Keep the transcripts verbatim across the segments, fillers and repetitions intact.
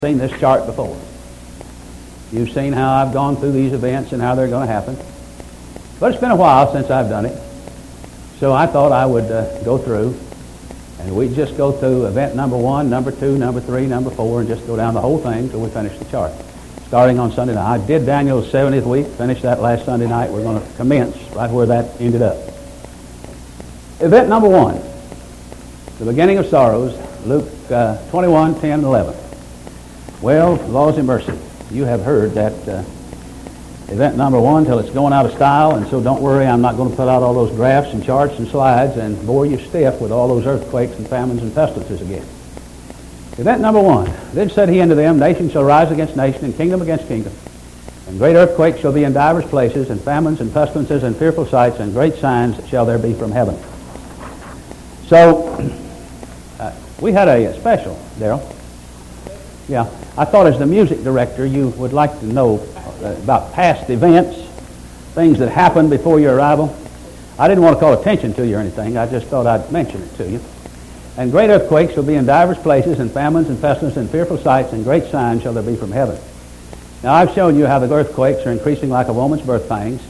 Seen this chart before. You've seen how I've gone through these events and how they're going to happen. But it's been a while since I've done it. So I thought I would uh, go through, and we'd just go through event number one, number two, number three, number four, and just go down the whole thing till we finish the chart. Starting on Sunday night. I did Daniel's seventieth week, finished that last Sunday night. We're going to commence right where that ended up. Event number one, the beginning of sorrows, Luke uh, twenty-one, ten, and eleven. Well, laws and mercy, you have heard that uh, event number one till it's going out of style, and so don't worry, I'm not going to put out all those graphs and charts and slides and bore you stiff with all those earthquakes and famines and pestilences again. Event number one, then said he unto them, nation shall rise against nation, and kingdom against kingdom, and great earthquakes shall be in divers places, and famines and pestilences and fearful sights, and great signs shall there be from heaven. So, uh, we had a special, Darrell. Yeah, I thought as the music director you would like to know about past events, things that happened before your arrival. I didn't want to call attention to you or anything. I just thought I'd mention it to you. And great earthquakes shall be in divers places, and famines and pestilences and fearful sights, and great signs shall there be from heaven. Now I've shown you how the earthquakes are increasing like a woman's birth pangs.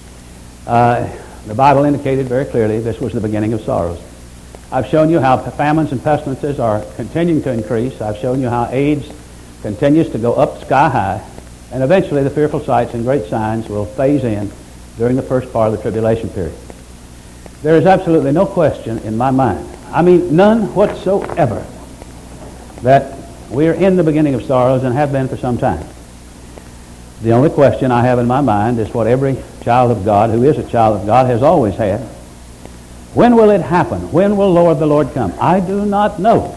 Uh, the Bible indicated very clearly this was the beginning of sorrows. I've shown you how famines and pestilences are continuing to increase. I've shown you how AIDS continues to go up sky high. And eventually the fearful sights and great signs will phase in during the first part of the tribulation period. There is absolutely no question in my mind, I mean none whatsoever, that we are in the beginning of sorrows and have been for some time. The only question I have in my mind is what every child of God who is a child of God has always had. When will it happen? When will Lord the Lord come? I do not know.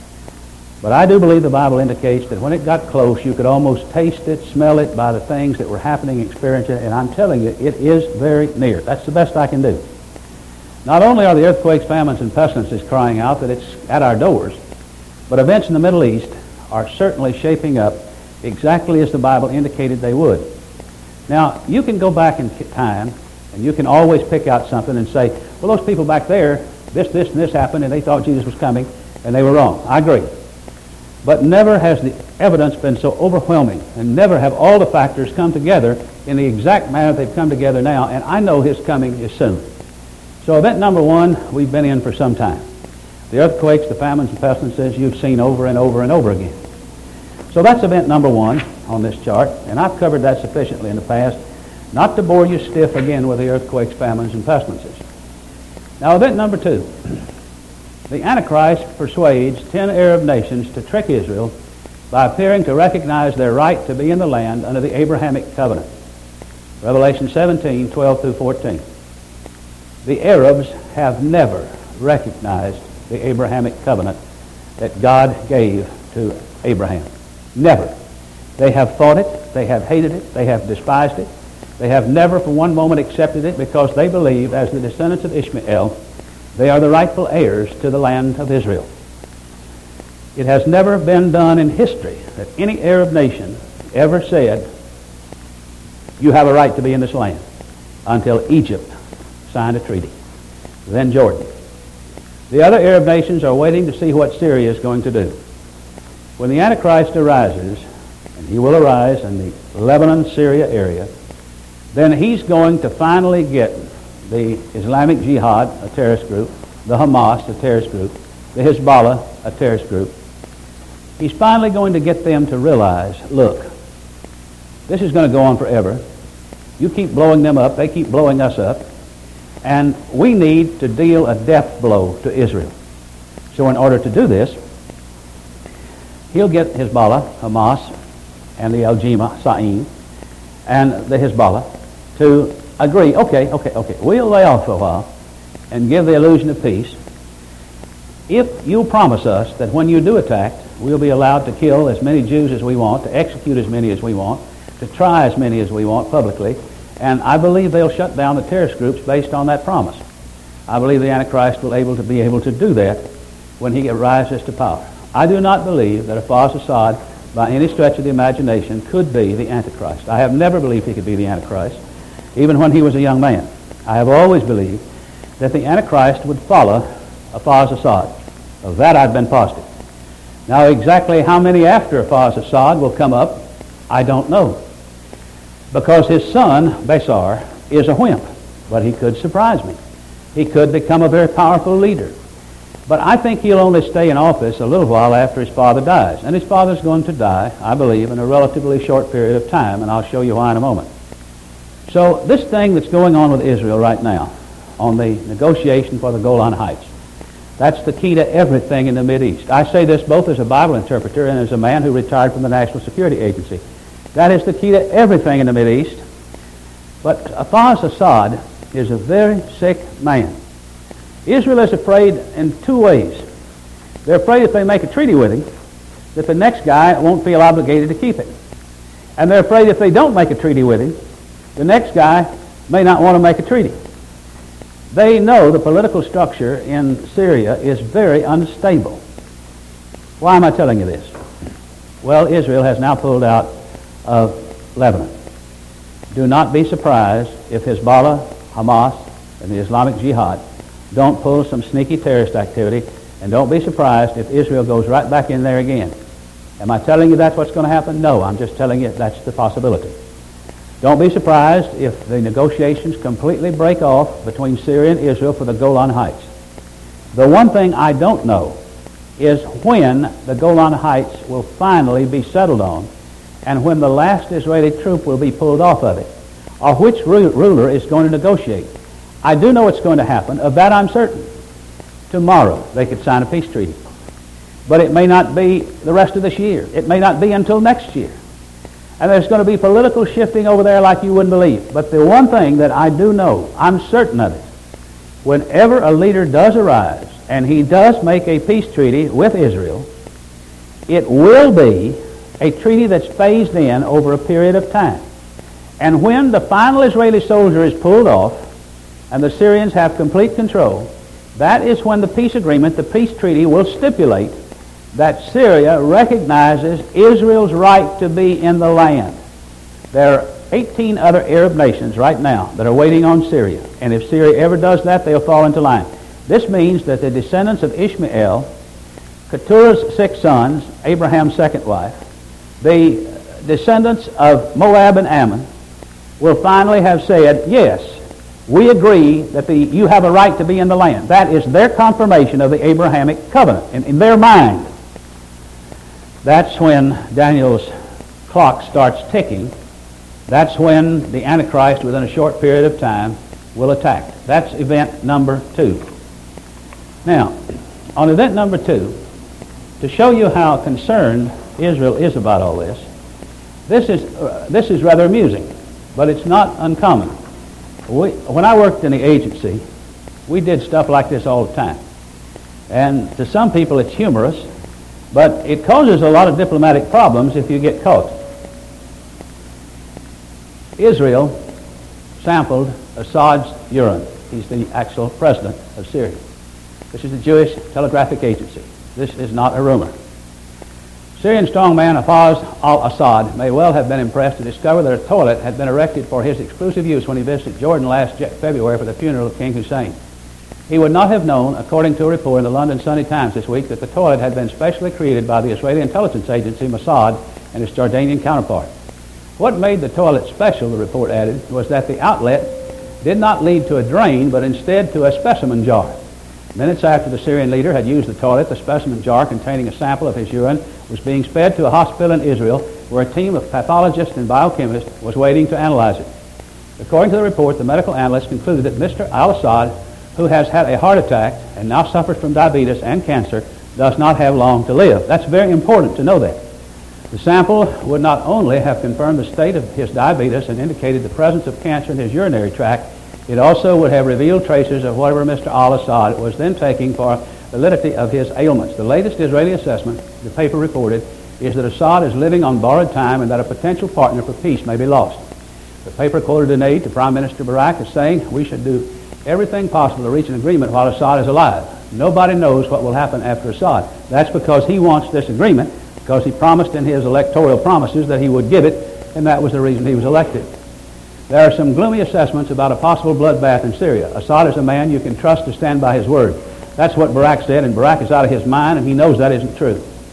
But I do believe the Bible indicates that when it got close, you could almost taste it, smell it by the things that were happening, experiencing it, and I'm telling you, it is very near. That's the best I can do. Not only are the earthquakes, famines, and pestilences crying out that it's at our doors, but events in the Middle East are certainly shaping up exactly as the Bible indicated they would. Now, you can go back in time, and you can always pick out something and say, well, those people back there, this, this, and this happened, and they thought Jesus was coming, and they were wrong. I agree. But never has the evidence been so overwhelming, and never have all the factors come together in the exact manner they've come together now, and I know his coming is soon. So event number one, we've been in for some time. The earthquakes, the famines, and pestilences you've seen over and over and over again. So that's event number one on this chart, and I've covered that sufficiently in the past, not to bore you stiff again with the earthquakes, famines, and pestilences. Now event number two. The Antichrist persuades ten Arab nations to trick Israel by appearing to recognize their right to be in the land under the Abrahamic covenant. Revelation seventeen, twelve through fourteen. The Arabs have never recognized the Abrahamic covenant that God gave to Abraham. Never. They have fought it, they have hated it, they have despised it. They have never for one moment accepted it because they believe, as the descendants of Ishmael, they are the rightful heirs to the land of Israel. It has never been done in history that any Arab nation ever said, you have a right to be in this land, until Egypt signed a treaty, then Jordan. The other Arab nations are waiting to see what Syria is going to do. When the Antichrist arises, and he will arise in the Lebanon-Syria area, then he's going to finally get the Islamic Jihad, a terrorist group, the Hamas, a terrorist group, the Hezbollah, a terrorist group. He's finally going to get them to realize, look, this is going to go on forever. You keep blowing them up, they keep blowing us up, and we need to deal a death blow to Israel. So in order to do this, he'll get Hezbollah, Hamas, and the Al-Jima, Sa'in, and the Hezbollah to agree, okay, okay, okay, we'll lay off for a while and give the illusion of peace if you'll promise us that when you do attack, we'll be allowed to kill as many Jews as we want, to execute as many as we want, to try as many as we want publicly, and I believe they'll shut down the terrorist groups based on that promise. I believe the Antichrist will able to be able to do that when he rises to power. I do not believe that Hafez Assad, by any stretch of the imagination, could be the Antichrist. I have never believed he could be the Antichrist, even when he was a young man. I have always believed that the Antichrist would follow Hafez Assad. Of that I've been positive. Now, exactly how many after Faz Assad will come up, I don't know. Because his son, Bashar, is a wimp. But he could surprise me. He could become a very powerful leader. But I think he'll only stay in office a little while after his father dies. And his father's going to die, I believe, in a relatively short period of time, and I'll show you why in a moment. So this thing that's going on with Israel right now, on the negotiation for the Golan Heights, that's the key to everything in the Mideast. I say this both as a Bible interpreter and as a man who retired from the National Security Agency. That is the key to everything in the Mideast. But Faz Assad is a very sick man. Israel is afraid in two ways. They're afraid if they make a treaty with him, that the next guy won't feel obligated to keep it. And they're afraid if they don't make a treaty with him, the next guy may not want to make a treaty. They know the political structure in Syria is very unstable. Why am I telling you this? Well, Israel has now pulled out of Lebanon. Do not be surprised if Hezbollah, Hamas, and the Islamic Jihad don't pull some sneaky terrorist activity, and don't be surprised if Israel goes right back in there again. Am I telling you that's what's going to happen? No, I'm just telling you that's the possibility. Don't be surprised if the negotiations completely break off between Syria and Israel for the Golan Heights. The one thing I don't know is when the Golan Heights will finally be settled on and when the last Israeli troop will be pulled off of it, or which ru- ruler is going to negotiate. I do know it's going to happen. Of that I'm certain. Tomorrow they could sign a peace treaty. But it may not be the rest of this year. It may not be until next year. And there's going to be political shifting over there like you wouldn't believe. But the one thing that I do know, I'm certain of it, whenever a leader does arise and he does make a peace treaty with Israel, it will be a treaty that's phased in over a period of time. And when the final Israeli soldier is pulled off and the Syrians have complete control, that is when the peace agreement, the peace treaty, will stipulate that Syria recognizes Israel's right to be in the land. There are eighteen other Arab nations right now that are waiting on Syria. And if Syria ever does that, they'll fall into line. This means that the descendants of Ishmael, Keturah's six sons, Abraham's second wife, the descendants of Moab and Ammon, will finally have said, yes, we agree that the, you have a right to be in the land. That is their confirmation of the Abrahamic covenant in, in their mind. That's when Daniel's clock starts ticking. That's when the Antichrist, within a short period of time, will attack. That's event number two. Now, on event number two, to show you how concerned Israel is about all this, this is, uh, this is rather amusing, but it's not uncommon. We, when I worked in the agency, we did stuff like this all the time. And to some people it's humorous, but it causes a lot of diplomatic problems if you get caught. Israel sampled Assad's urine. He's the actual president of Syria. This is the Jewish Telegraphic Agency. This is not a rumor. Syrian strongman Hafez al-Assad may well have been impressed to discover that a toilet had been erected for his exclusive use when he visited Jordan last February for the funeral of King Hussein. He would not have known, according to a report in the London Sunday Times this week, that the toilet had been specially created by the Israeli intelligence agency Mossad and its Jordanian counterpart. What made the toilet special, the report added, was that the outlet did not lead to a drain, but instead to a specimen jar. Minutes after the Syrian leader had used the toilet, the specimen jar containing a sample of his urine was being sped to a hospital in Israel where a team of pathologists and biochemists was waiting to analyze it. According to the report, the medical analysts concluded that Mister al-Assad, who has had a heart attack and now suffers from diabetes and cancer, does not have long to live. That's very important to know that. The sample would not only have confirmed the state of his diabetes and indicated the presence of cancer in his urinary tract, it also would have revealed traces of whatever Mister al-Assad was then taking for validity of his ailments. The latest Israeli assessment, the paper reported, is that Assad is living on borrowed time and that a potential partner for peace may be lost. The paper quoted an aide to Prime Minister Barak as saying, we should do everything possible to reach an agreement while Assad is alive. Nobody knows what will happen after Assad. That's because he wants this agreement, because he promised in his electoral promises that he would give it, and that was the reason he was elected. There are some gloomy assessments about a possible bloodbath in Syria. Assad is a man you can trust to stand by his word. That's what Barak said, and Barak is out of his mind, and he knows that isn't true.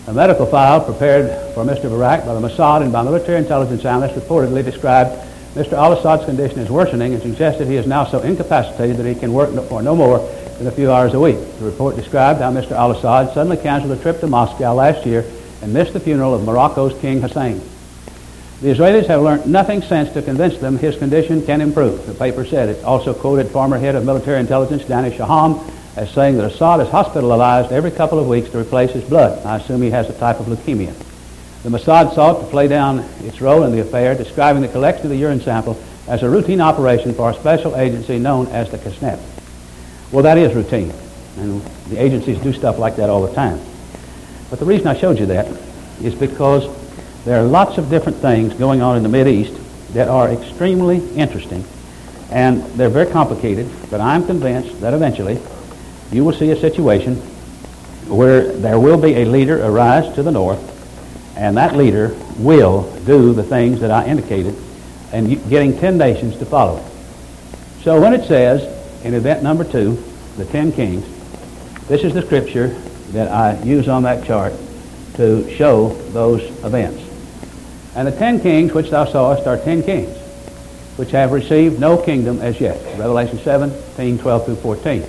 A medical file prepared for Mister Barak by the Mossad and by military intelligence analysts reportedly described Mister al-Assad's condition as worsening and suggested he is now so incapacitated that he can work no, for no more than a few hours a week. The report described how Mister al-Assad suddenly canceled a trip to Moscow last year and missed the funeral of Morocco's King Hussein. The Israelis have learned nothing since to convince them his condition can improve, the paper said. It also quoted former head of military intelligence Danny Shaham as saying that Assad is hospitalized every couple of weeks to replace his blood. I assume he has a type of leukemia. The Mossad sought to play down its role in the affair, describing the collection of the urine sample as a routine operation for a special agency known as the Kisnet. Well, that is routine, and the agencies do stuff like that all the time. But the reason I showed you that is because there are lots of different things going on in the Mideast that are extremely interesting, and they're very complicated, but I'm convinced that eventually you will see a situation where there will be a leader arise to the north, and that leader will do the things that I indicated, and getting ten nations to follow it. So when it says in event number two, the ten kings, this is the scripture that I use on that chart to show those events. And the ten kings which thou sawest are ten kings, which have received no kingdom as yet. Revelation seventeen, twelve through fourteen.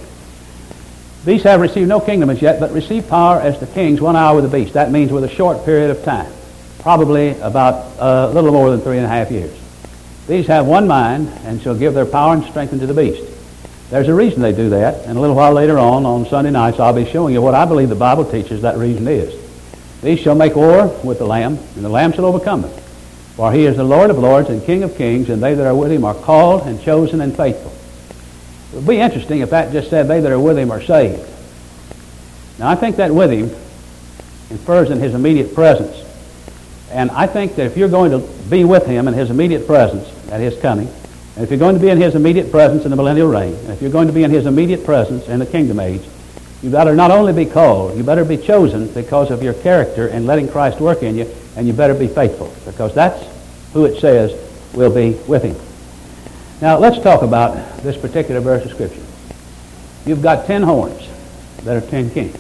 These have received no kingdom as yet, but receive power as the kings one hour with the beast. That means with a short period of time, probably about a little more than three and a half years. These have one mind and shall give their power and strength unto the beast. There's a reason they do that, and a little while later on, on Sunday nights, I'll be showing you what I believe the Bible teaches that reason is. These shall make war with the Lamb, and the Lamb shall overcome them. For he is the Lord of lords and King of kings, and they that are with him are called and chosen and faithful. It would be interesting if that just said they that are with him are saved. Now, I think that with him infers in his immediate presence. And I think that if you're going to be with him in his immediate presence at his coming, and if you're going to be in his immediate presence in the millennial reign, and if you're going to be in his immediate presence in the kingdom age, you better not only be called, you better be chosen because of your character and letting Christ work in you, and you better be faithful, because that's who it says will be with him. Now, let's talk about this particular verse of Scripture. You've got ten horns that are ten kings.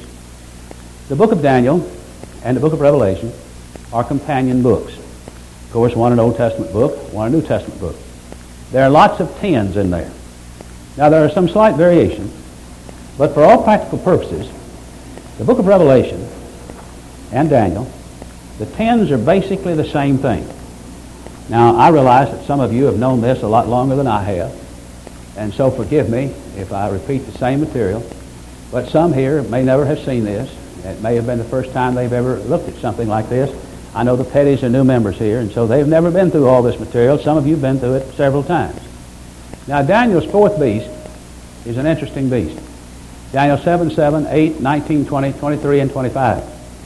The book of Daniel and the book of Revelation are companion books. Of course, one an Old Testament book, one a New Testament book. There are lots of tens in there. Now, there are some slight variations, but for all practical purposes, the book of Revelation and Daniel, the tens are basically the same thing. Now, I realize that some of you have known this a lot longer than I have, and so forgive me if I repeat the same material, but some here may never have seen this. It may have been the first time they've ever looked at something like this. I know the Petties are new members here, and so they've never been through all this material. Some of you have been through it several times. Now, Daniel's fourth beast is an interesting beast. Daniel seven, seven, eight, nineteen, twenty, twenty-three, and twenty-five.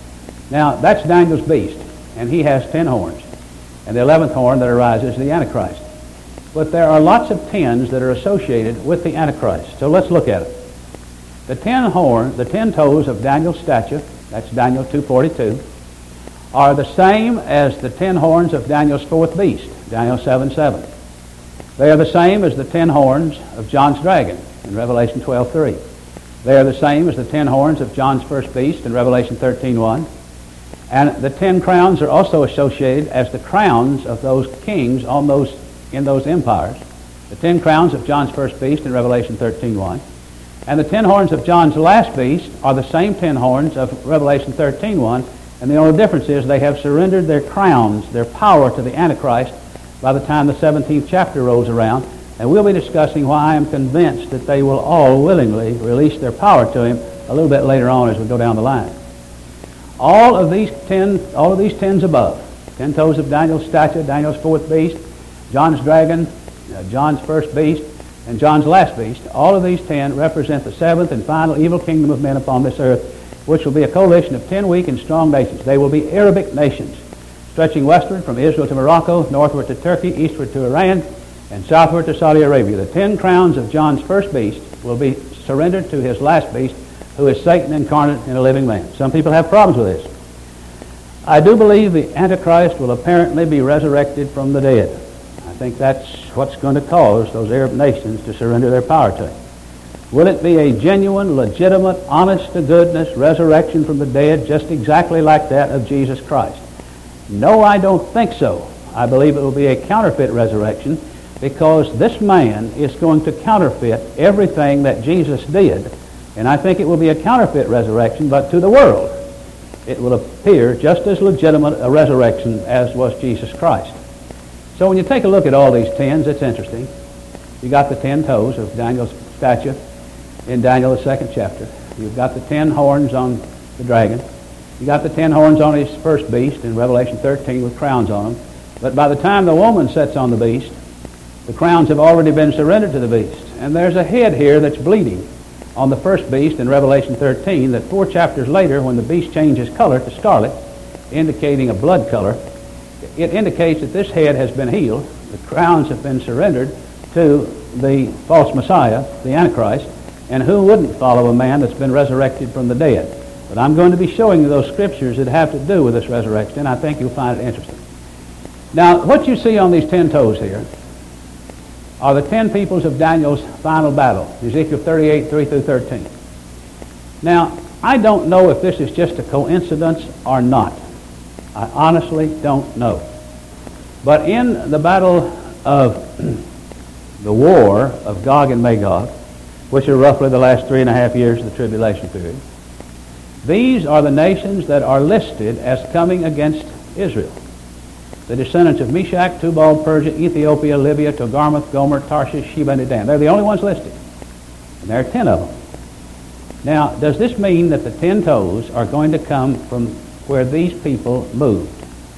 Now, that's Daniel's beast, and he has ten horns. And the eleventh horn that arises is the Antichrist. But there are lots of tens that are associated with the Antichrist. So let's look at it. The ten horn, the ten toes of Daniel's statue, that's Daniel two forty-two, are the same as the ten horns of Daniel's fourth beast, Daniel seven, seven. They are the same as the ten horns of John's dragon in Revelation twelve, three. They are the same as the ten horns of John's first beast in Revelation thirteen, one. And the ten crowns are also associated as the crowns of those kings on those in those empires. The ten crowns of John's first beast in Revelation thirteen, one. And the ten horns of John's last beast are the same ten horns of Revelation thirteen, one. And the only difference is they have surrendered their crowns, their power to the Antichrist by the time the seventeenth chapter rolls around. And we'll be discussing why I am convinced that they will all willingly release their power to him a little bit later on as we go down the line. All of these ten, all of these tens above, ten toes of Daniel's statue, Daniel's fourth beast, John's dragon, uh, John's first beast, and John's last beast, all of these ten represent the seventh and final evil kingdom of men upon this earth, which will be a coalition of ten weak and strong nations. They will be Arabic nations, stretching westward from Israel to Morocco, northward to Turkey, eastward to Iran, and southward to Saudi Arabia. The ten crowns of John's first beast will be surrendered to his last beast, who is Satan incarnate in a living man. Some people have problems with this. I do believe the Antichrist will apparently be resurrected from the dead. I think that's what's going to cause those Arab nations to surrender their power to him. Will it be a genuine, legitimate, honest-to-goodness resurrection from the dead, just exactly like that of Jesus Christ? No, I don't think so. I believe it will be a counterfeit resurrection, because this man is going to counterfeit everything that Jesus did. And I think it will be a counterfeit resurrection, but to the world it will appear just as legitimate a resurrection as was Jesus Christ. So when you take a look at all these tens, it's interesting. You got the ten toes of Daniel's statue in Daniel, the second chapter. You've got the ten horns on the dragon. You got the ten horns on his first beast in Revelation thirteen with crowns on them. But by the time the woman sits on the beast, the crowns have already been surrendered to the beast. And there's a head here that's bleeding on the first beast in Revelation thirteen, that four chapters later, when the beast changes color to scarlet, indicating a blood color, it indicates that this head has been healed. The crowns have been surrendered to the false Messiah, the Antichrist, and who wouldn't follow a man that's been resurrected from the dead? But I'm going to be showing you those scriptures that have to do with this resurrection, and I think you'll find it interesting. Now, what you see on these ten toes here are the ten peoples of Daniel's final battle, Ezekiel thirty-eight, three through thirteen. Now, I don't know if this is just a coincidence or not. I honestly don't know. But in the battle of the war of Gog and Magog, which are roughly the last three and a half years of the tribulation period, these are the nations that are listed as coming against Israel. The descendants of Meshach, Tubal, Persia, Ethiopia, Libya, Togarmah, Gomer, Tarshish, Sheba, and Dedan. They're the only ones listed. And there are ten of them. Now, does this mean that the ten toes are going to come from where these people moved?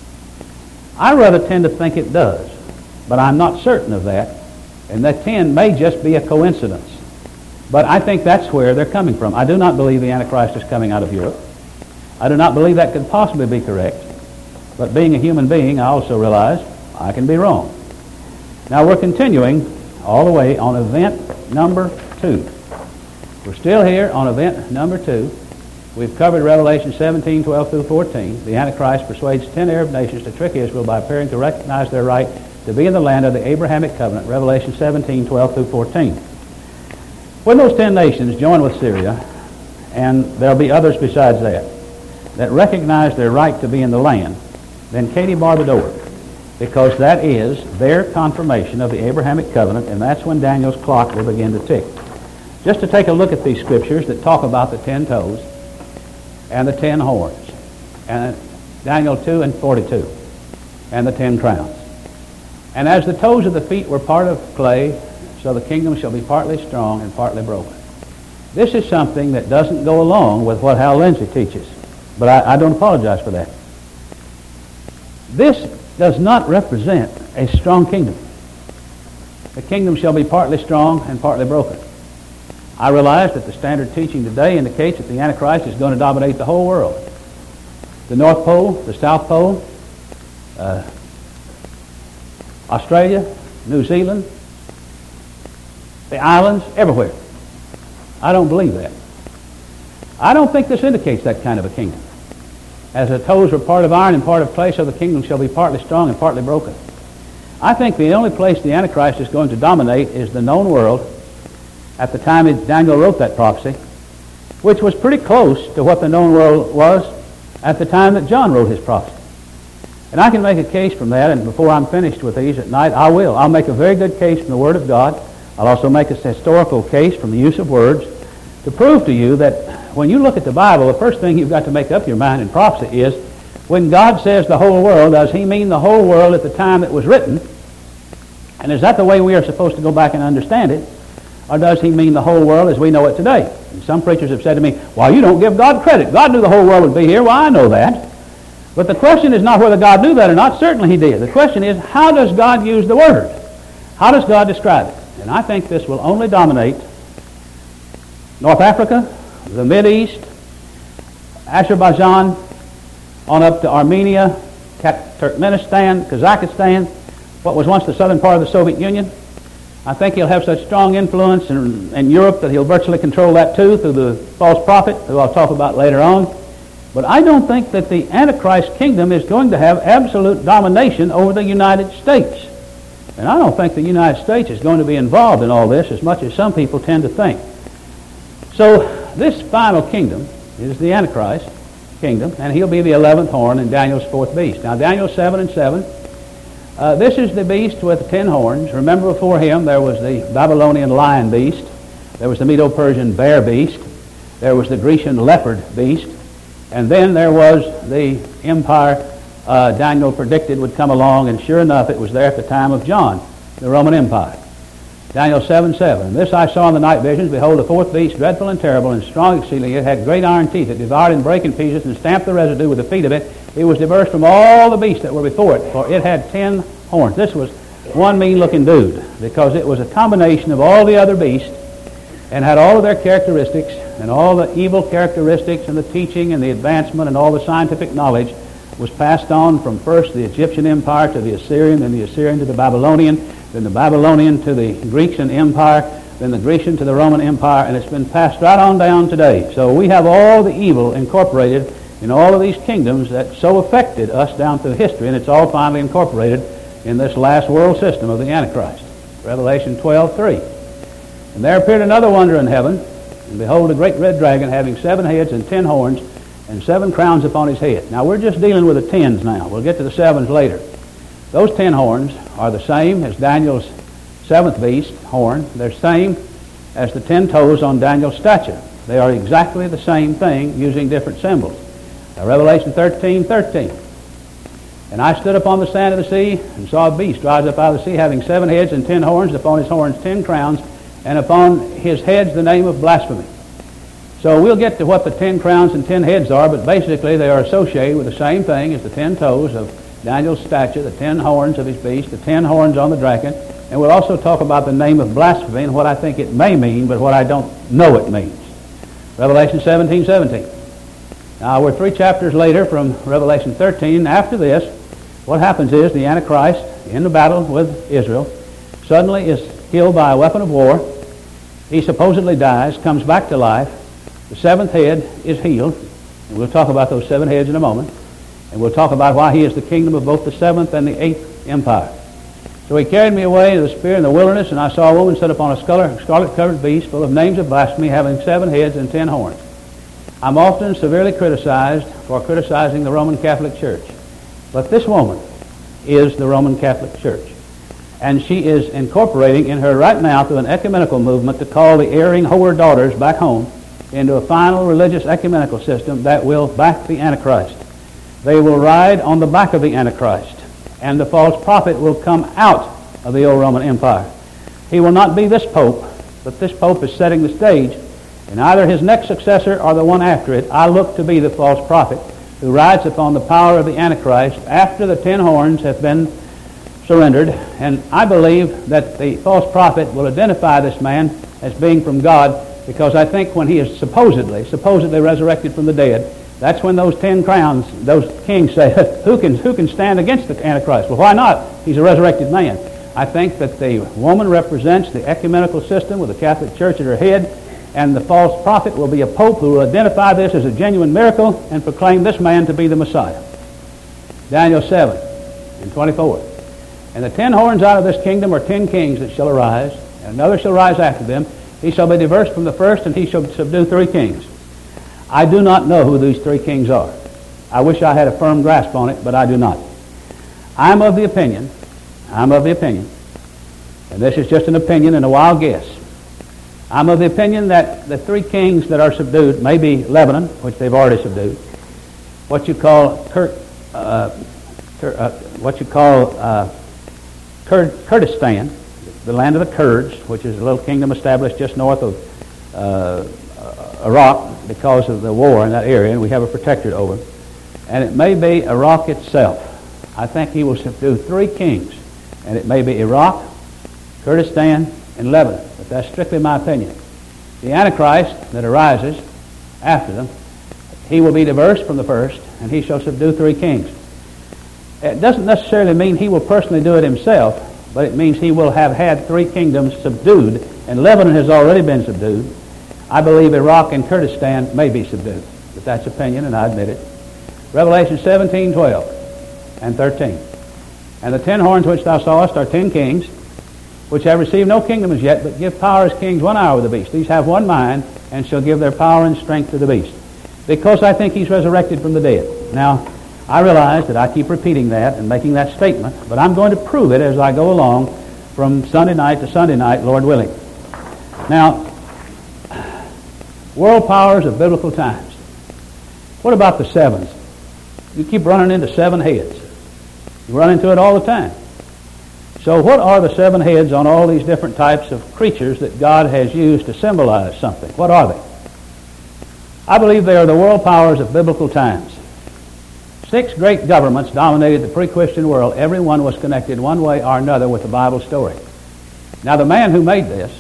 I rather tend to think it does, but I'm not certain of that, and that ten may just be a coincidence. But I think that's where they're coming from. I do not believe the Antichrist is coming out of Europe. I do not believe that could possibly be correct. But being a human being, I also realize I can be wrong. Now we're continuing all the way on event number two. We're still here on event number two. We've covered Revelation seventeen, twelve through fourteen. The Antichrist persuades ten Arab nations to trick Israel by appearing to recognize their right to be in the land of the Abrahamic covenant, Revelation seventeen, twelve through fourteen. When those ten nations join with Syria, and there'll be others besides that, that recognize their right to be in the land, then Katie bar the door, because that is their confirmation of the Abrahamic covenant, and that's when Daniel's clock will begin to tick. Just to take a look at these scriptures that talk about the ten toes and the ten horns, and Daniel two and forty-two, and the ten crowns. And as the toes of the feet were part of clay, so the kingdom shall be partly strong and partly broken. This is something that doesn't go along with what Hal Lindsey teaches, but I, I don't apologize for that. This does not represent a strong kingdom. The kingdom shall be partly strong and partly broken. I realize that the standard teaching today indicates that the Antichrist is going to dominate the whole world. The North Pole, the South Pole, uh, Australia, New Zealand, the islands, everywhere. I don't believe that. I don't think this indicates that kind of a kingdom. As the toes were part of iron and part of clay, so the kingdom shall be partly strong and partly broken. I think the only place the Antichrist is going to dominate is the known world at the time it, Daniel wrote that prophecy, which was pretty close to what the known world was at the time that John wrote his prophecy. And I can make a case from that, and before I'm finished with these at night, I will. I'll make a very good case from the Word of God. I'll also make a historical case from the use of words to prove to you that when you look at the Bible, the first thing you've got to make up your mind in prophecy is, when God says the whole world, does he mean the whole world at the time it was written? And is that the way we are supposed to go back and understand it? Or does he mean the whole world as we know it today? And some preachers have said to me, well, you don't give God credit. God knew the whole world would be here. Well, I know that. But the question is not whether God knew that or not. Certainly he did. The question is, how does God use the word? How does God describe it? And I think this will only dominate North Africa, the Mideast, Azerbaijan, on up to Armenia, Turkmenistan, Kazakhstan, what was once the southern part of the Soviet Union. I think he'll have such strong influence in, in Europe that he'll virtually control that too through the false prophet, who I'll talk about later on. But I don't think that the Antichrist kingdom is going to have absolute domination over the United States. And I don't think the United States is going to be involved in all this as much as some people tend to think. So this final kingdom is the Antichrist kingdom, and he'll be the eleventh horn in Daniel's fourth beast. Now, Daniel seven and seven, uh, this is the beast with the ten horns. Remember, before him there was the Babylonian lion beast, there was the Medo-Persian bear beast, there was the Grecian leopard beast, and then there was the empire uh, Daniel predicted would come along, and sure enough, it was there at the time of John, the Roman Empire. Daniel seven seven. This I saw in the night visions. Behold, the fourth beast, dreadful and terrible, and strong exceedingly. It had great iron teeth. It devoured and brake in pieces, and stamped the residue with the feet of it. It was diverse from all the beasts that were before it, for it had ten horns. This was one mean-looking dude, because it was a combination of all the other beasts, and had all of their characteristics, and all the evil characteristics, and the teaching, and the advancement, and all the scientific knowledge was passed on from first the Egyptian empire to the Assyrian, then the Assyrian to the Babylonian, then the Babylonian to the Grecian Empire, then the Grecian to the Roman Empire, and it's been passed right on down today. So we have all the evil incorporated in all of these kingdoms that so affected us down through history, and it's all finally incorporated in this last world system of the Antichrist. Revelation twelve three. And there appeared another wonder in heaven, and behold, a great red dragon having seven heads and ten horns, and seven crowns upon his head. Now, we're just dealing with the tens now. We'll get to the sevens later. Those ten horns are the same as Daniel's seventh beast horn. They're the same as the ten toes on Daniel's statue. They are exactly the same thing, using different symbols. Now, Revelation thirteen thirteen. And I stood upon the sand of the sea, and saw a beast rise up out of the sea, having seven heads and ten horns, upon his horns ten crowns, and upon his heads the name of blasphemy. So we'll get to what the ten crowns and ten heads are, but basically they are associated with the same thing as the ten toes of Daniel's statue, the ten horns of his beast, the ten horns on the dragon, and we'll also talk about the name of blasphemy and what I think it may mean, but what I don't know it means. Revelation seventeen seventeen. Now, we're three chapters later from Revelation thirteen. After this, what happens is the Antichrist, in the battle with Israel, suddenly is killed by a weapon of war. He supposedly dies, comes back to life. The seventh head is healed, and we'll talk about those seven heads in a moment. And we'll talk about why he is the kingdom of both the seventh and the eighth empire. So he carried me away to the spirit in the wilderness, and I saw a woman sit upon a scarlet-covered beast full of names of blasphemy, having seven heads and ten horns. I'm often severely criticized for criticizing the Roman Catholic Church. But this woman is the Roman Catholic Church. And she is incorporating in her right now through an ecumenical movement to call the erring whore daughters back home into a final religious ecumenical system that will back the Antichrist. They will ride on the back of the Antichrist, and the false prophet will come out of the old Roman Empire. He will not be this pope, but this pope is setting the stage, and either his next successor or the one after it, I look to be the false prophet who rides upon the power of the Antichrist after the ten horns have been surrendered. And I believe that the false prophet will identify this man as being from God, because I think when he is supposedly, supposedly resurrected from the dead, that's when those ten crowns, those kings say, who can who can stand against the Antichrist? Well, why not? He's a resurrected man. I think that the woman represents the ecumenical system with the Catholic Church at her head, and the false prophet will be a pope who will identify this as a genuine miracle and proclaim this man to be the Messiah. Daniel seven and twenty-four. And the ten horns out of this kingdom are ten kings that shall arise, and another shall rise after them. He shall be diverse from the first, and he shall subdue three kings. I do not know who these three kings are. I wish I had a firm grasp on it, but I do not. I'm of the opinion, I'm of the opinion, and this is just an opinion and a wild guess. I'm of the opinion that the three kings that are subdued may be Lebanon, which they've already subdued, what you call Kurt, uh, Kur, uh, what you call uh, Kur, Kurdistan, the land of the Kurds, which is a little kingdom established just north of uh, Iraq because of the war in that area, and we have a protectorate over it. And it may be Iraq itself. I think he will subdue three kings, and it may be Iraq, Kurdistan, and Lebanon. But that's strictly my opinion. The Antichrist that arises after them, he will be diverse from the first, and he shall subdue three kings. It doesn't necessarily mean he will personally do it himself, but it means he will have had three kingdoms subdued, and Lebanon has already been subdued. I believe Iraq and Kurdistan may be subdued, but that's opinion, and I admit it. Revelation seventeen, twelve, and thirteen. And the ten horns which thou sawest are ten kings, which have received no kingdom as yet, but give power as kings one hour with the beast. These have one mind, and shall give their power and strength to the beast. Because I think he's resurrected from the dead. Now, I realize that I keep repeating that and making that statement, but I'm going to prove it as I go along from Sunday night to Sunday night, Lord willing. Now, world powers of biblical times. What about the sevens? You keep running into seven heads. You run into it all the time. So what are the seven heads on all these different types of creatures that God has used to symbolize something? What are they? I believe they are the world powers of biblical times. Six great governments dominated the pre-Christian world. Every one was connected one way or another with the Bible story. Now, the man who made this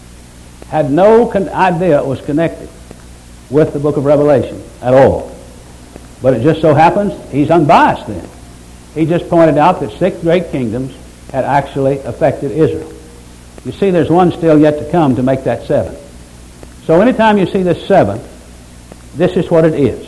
had no con- idea it was connected with the book of Revelation at all. But it just so happens he's unbiased then. He just pointed out that six great kingdoms had actually affected Israel. You see, there's one still yet to come to make that seven. So anytime you see this seven, this is what it is.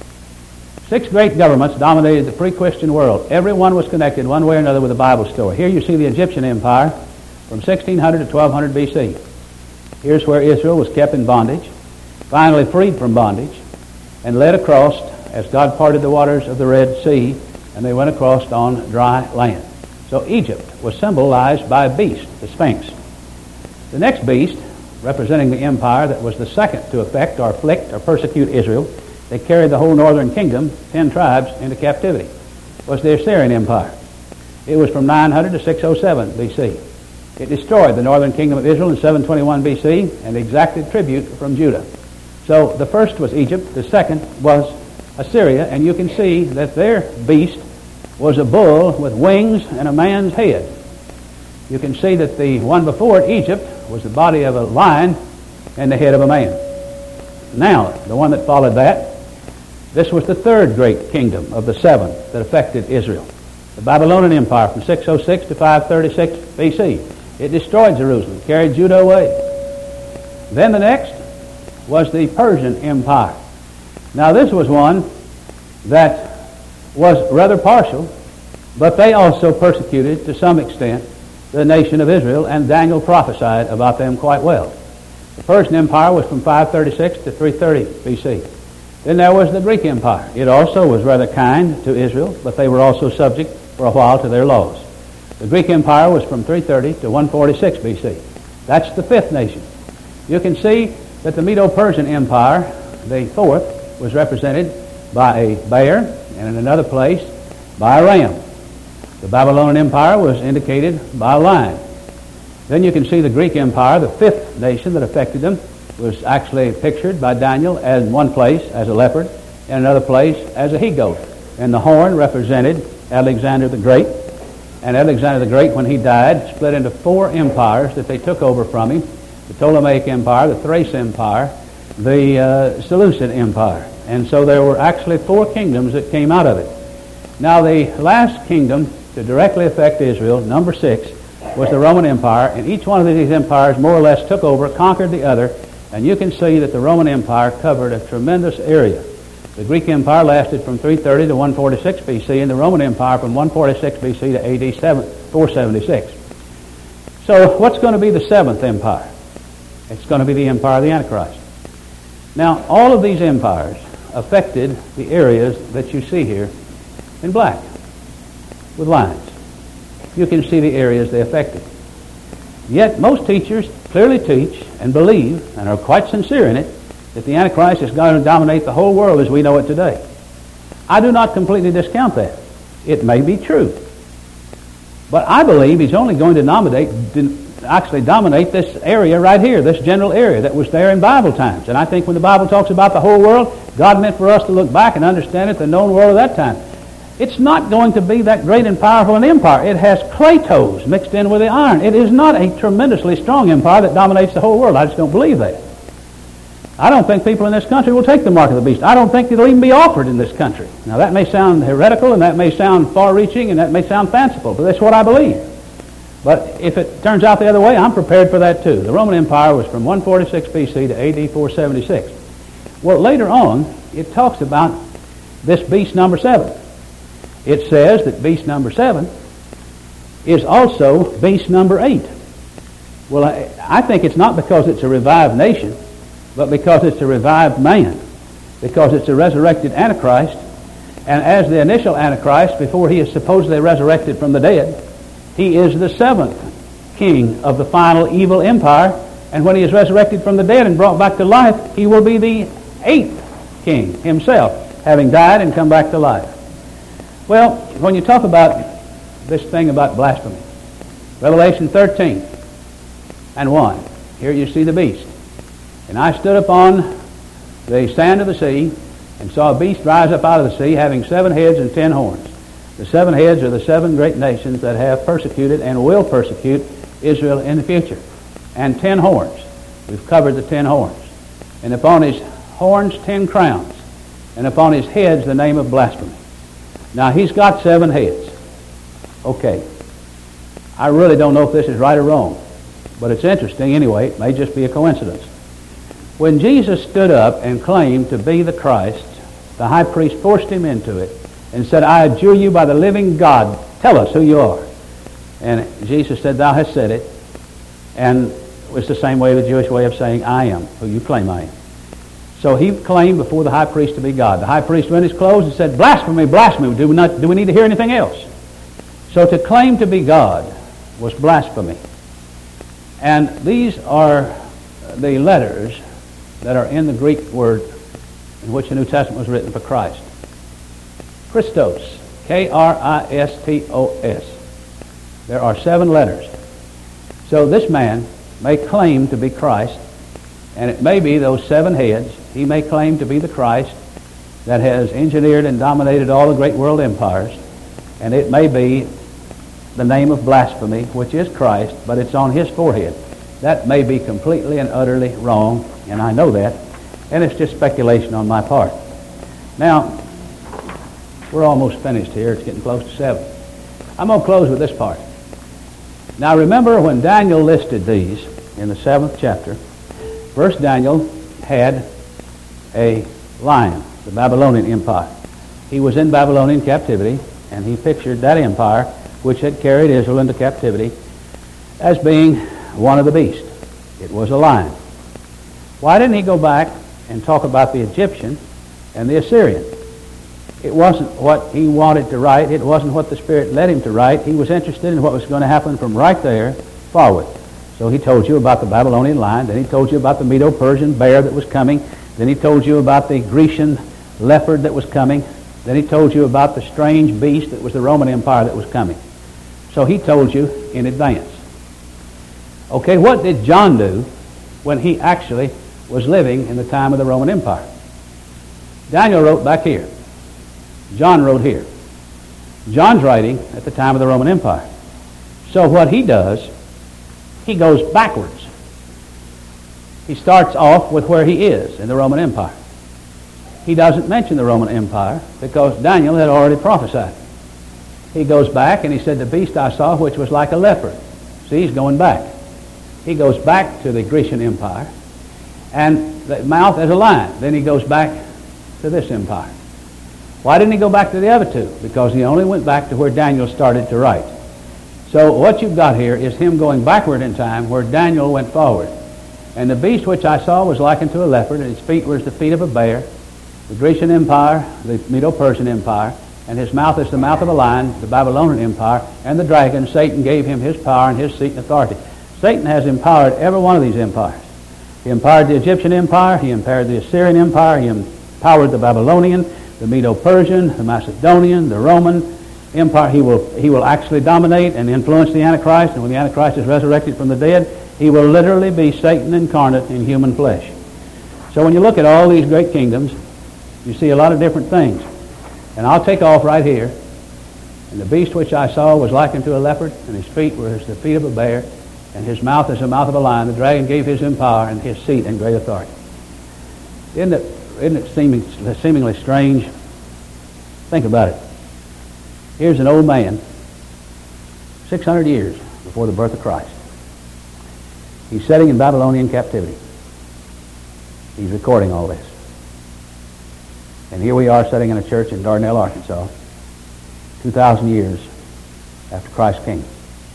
Six great governments dominated the pre-Christian world. Every one was connected one way or another with the Bible story. Here you see the Egyptian Empire from sixteen hundred to twelve hundred B C. Here's where Israel was kept in bondage, finally freed from bondage, and led across as God parted the waters of the Red Sea, and they went across on dry land. So Egypt was symbolized by a beast, the Sphinx. The next beast, representing the empire that was the second to affect or afflict or persecute Israel, they carried the whole northern kingdom, ten tribes, into captivity, was the Assyrian Empire. It was from nine hundred to six oh seven B C. It destroyed the northern kingdom of Israel in seven twenty-one B C and exacted tribute from Judah. So the first was Egypt, the second was Assyria, and you can see that their beast was a bull with wings and a man's head. You can see that the one before it, Egypt, was the body of a lion and the head of a man. Now, the one that followed that, this was the third great kingdom of the seven that affected Israel. The Babylonian Empire from six oh six to five thirty-six B C. It destroyed Jerusalem, carried Judah away. Then the next was the Persian Empire. Now this was one that was rather partial, but they also persecuted to some extent the nation of Israel, and Daniel prophesied about them quite well. The Persian Empire was from five thirty-six to three thirty B C. Then there was the Greek Empire. It also was rather kind to Israel, but they were also subject for a while to their laws. The Greek Empire was from three thirty to one forty-six B C. That's the fifth nation. You can see that the Medo-Persian Empire, the fourth, was represented by a bear, and in another place by a ram. The Babylonian Empire was indicated by a lion. Then you can see the Greek Empire, the fifth nation that affected them, was actually pictured by Daniel as in one place as a leopard, in another place as a he-goat. And the horn represented Alexander the Great. And Alexander the Great, when he died, split into four empires that they took over from him: the Ptolemaic Empire, the Thrace Empire, the uh, Seleucid Empire. And so there were actually four kingdoms that came out of it. Now the last kingdom to directly affect Israel, number six, was the Roman Empire, and each one of these empires more or less took over, conquered the other, and you can see that the Roman Empire covered a tremendous area. The Greek Empire lasted from three thirty to one forty-six B C, and the Roman Empire from one forty-six B C to A D four seventy-six. So what's going to be the seventh empire? It's going to be the empire of the Antichrist. Now, all of these empires affected the areas that you see here in black with lines. You can see the areas they affected. Yet most teachers clearly teach and believe, and are quite sincere in it, that the Antichrist is going to dominate the whole world as we know it today. I do not completely discount that. It may be true. But I believe he's only going to dominate, actually dominate this area right here, this general area that was there in Bible times. And I think when the Bible talks about the whole world, God meant for us to look back and understand it, the known world of that time. It's not going to be that great and powerful an empire. It has clay toes mixed in with the iron. It is not a tremendously strong empire that dominates the whole world. I just don't believe that. I don't think people in this country will take the mark of the beast. I don't think it'll even be offered in this country. Now that may sound heretical, and that may sound far-reaching, and that may sound fanciful, but that's what I believe. But if it turns out the other way, I'm prepared for that too. The Roman Empire was from one forty-six B C to A D four seventy-six. Well, later on, it talks about this beast number seven. It says that beast number seven is also beast number eight. Well, I, I think it's not because it's a revived nation. but because it's a revived man, because it's a resurrected Antichrist. And as the initial Antichrist, before he is supposedly resurrected from the dead, he is the seventh king of the final evil empire. And when he is resurrected from the dead and brought back to life, he will be the eighth king himself, having died and come back to life. Well, when you talk about this thing about blasphemy, Revelation thirteen and one, here you see the beast. And I stood upon the sand of the sea and saw a beast rise up out of the sea, having seven heads and ten horns. The seven heads are the seven great nations that have persecuted and will persecute Israel in the future. And ten horns. We've covered the ten horns. And upon his horns ten crowns. And upon his heads the name of blasphemy. Now he's got seven heads. Okay. I really don't know if this is right or wrong. But it's interesting anyway. It may just be a coincidence. When Jesus stood up and claimed to be the Christ, the high priest forced him into it and said, I adjure you by the living God, tell us who you are. And Jesus said, thou hast said it. And it was the same way, the Jewish way of saying, I am who you claim I am. So he claimed before the high priest to be God. The high priest rent his clothes and said, blasphemy, blasphemy. Do we, not, do we need to hear anything else? So to claim to be God was blasphemy. And these are the letters that are in the Greek word in which the New Testament was written for Christ. Christos, K R I S T O S. There are seven letters. So this man may claim to be Christ, and it may be those seven heads. He may claim to be the Christ that has engineered and dominated all the great world empires, and it may be the name of blasphemy, which is Christ, but it's on his forehead. That may be completely and utterly wrong, and I know that, and it's just speculation on my part. Now, we're almost finished here. It's getting close to seven. I'm going to close with this part. Now, remember when Daniel listed these in the seventh chapter, first Daniel had a lion, the Babylonian Empire. He was in Babylonian captivity, and he pictured that empire, which had carried Israel into captivity, as being one of the beasts. It was a lion. Why didn't he go back and talk about the Egyptian and the Assyrian? It wasn't what he wanted to write. It wasn't what the Spirit led him to write. He was interested in what was going to happen from right there forward. So he told you about the Babylonian lion. Then he told you about the Medo-Persian bear that was coming. Then he told you about the Grecian leopard that was coming. Then he told you about the strange beast that was the Roman Empire that was coming. So he told you in advance. Okay, what did John do when he actually was living in the time of the Roman Empire? Daniel wrote back here. John wrote here. John's writing at the time of the Roman Empire. So what he does, he goes backwards. He starts off with where he is in the Roman Empire. He doesn't mention the Roman Empire because Daniel had already prophesied. He goes back and he said, the beast I saw, which was like a leopard. See, he's going back. He goes back to the Grecian Empire, and the mouth as a lion. Then he goes back to this empire. Why didn't he go back to the other two? Because he only went back to where Daniel started to write. So what you've got here is him going backward in time where Daniel went forward. And the beast which I saw was likened to a leopard, and his feet were as the feet of a bear. The Grecian Empire, the Medo-Persian Empire, and his mouth is the mouth of a lion, the Babylonian Empire, and the dragon. Satan gave him his power and his seat and authority. Satan has empowered every one of these empires. He empowered the Egyptian Empire, he empowered the Assyrian Empire, he empowered the Babylonian, the Medo-Persian, the Macedonian, the Roman Empire. He will, he will actually dominate and influence the Antichrist, and when the Antichrist is resurrected from the dead, he will literally be Satan incarnate in human flesh. So when you look at all these great kingdoms, you see a lot of different things. And I'll take off right here. And the beast which I saw was likened to a leopard, and his feet were as the feet of a bear, and his mouth is the mouth of a lion. The dragon gave his him power and his seat and great authority. Isn't it, isn't it seeming, seemingly strange? Think about it. Here's an old man, six hundred years before the birth of Christ. He's sitting in Babylonian captivity. He's recording all this. And here we are sitting in a church in Dardanelle, Arkansas, two thousand years after Christ came.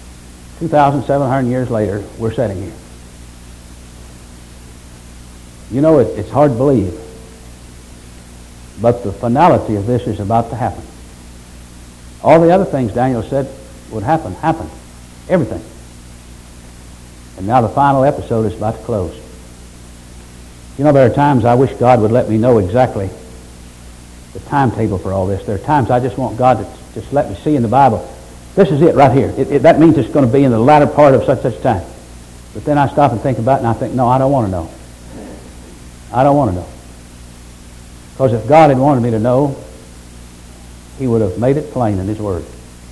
two thousand seven hundred years later, we're sitting here. You know, it, it's hard to believe, but the finality of this is about to happen. All the other things Daniel said would happen, happened. Everything. And now the final episode is about to close. You know, there are times I wish God would let me know exactly the timetable for all this. There are times I just want God to just let me see in the Bible, this is it right here. It, it, that means it's going to be in the latter part of such such time. But then I stop and think about it, and I think, no, I don't want to know. I don't want to know. Because if God had wanted me to know, He would have made it plain in His Word.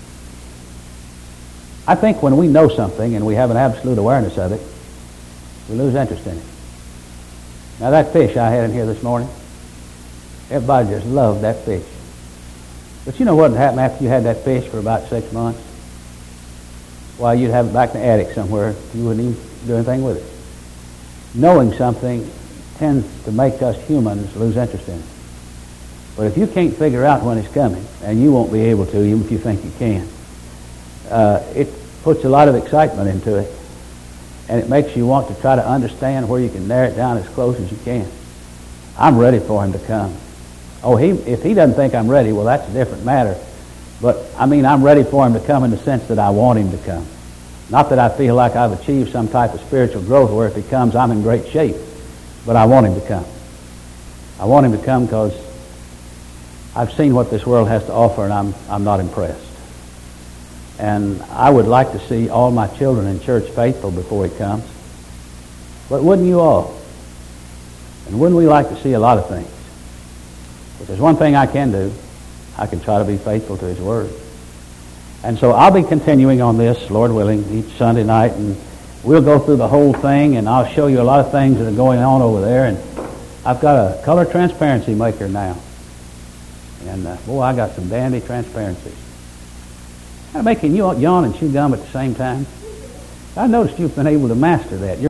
I think when we know something and we have an absolute awareness of it, we lose interest in it. Now that fish I had in here this morning, everybody just loved that fish. But you know what would happen after you had that fish for about six months? Why, you'd have it back in the attic somewhere. You wouldn't even do anything with it. Knowing something tends to make us humans lose interest in it. But if you can't figure out when it's coming, and you won't be able to, even if you think you can, uh, it puts a lot of excitement into it. And it makes you want to try to understand where you can narrow it down as close as you can. I'm ready for Him to come. Oh, he, if He doesn't think I'm ready, well, that's a different matter. But, I mean, I'm ready for Him to come in the sense that I want Him to come. Not that I feel like I've achieved some type of spiritual growth where if He comes, I'm in great shape. But I want Him to come. I want Him to come because I've seen what this world has to offer, and I'm, I'm not impressed. And I would like to see all my children in church faithful before He comes. But wouldn't you all? And wouldn't we like to see a lot of things? If there's one thing I can do, I can try to be faithful to His Word. And so I'll be continuing on this, Lord willing, each Sunday night, and we'll go through the whole thing, and I'll show you a lot of things that are going on over there. And I've got a color transparency maker now. And, uh, boy, I got some dandy transparencies. Kind of making you yawn and chew gum at the same time. I noticed you've been able to master that. You're